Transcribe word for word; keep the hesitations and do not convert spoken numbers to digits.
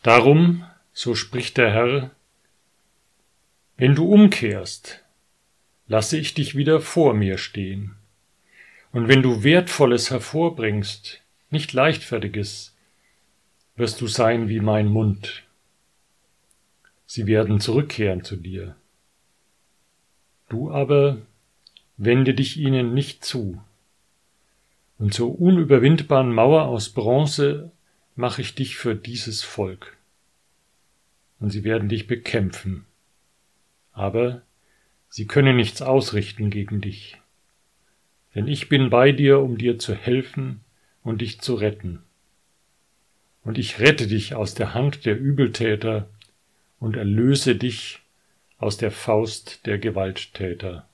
Darum, so spricht der Herr, wenn du umkehrst, lasse ich dich wieder vor mir stehen. Und wenn du Wertvolles hervorbringst, nicht Leichtfertiges, wirst du sein wie mein Mund. Sie werden zurückkehren zu dir. Du aber wende dich ihnen nicht zu. Und zur unüberwindbaren Mauer aus Bronze mache ich dich für dieses Volk. Und sie werden dich bekämpfen. Aber sie können nichts ausrichten gegen dich. Denn ich bin bei dir, um dir zu helfen und dich zu retten. Und ich rette dich aus der Hand der Übeltäter und erlöse dich aus der Faust der Gewalttäter.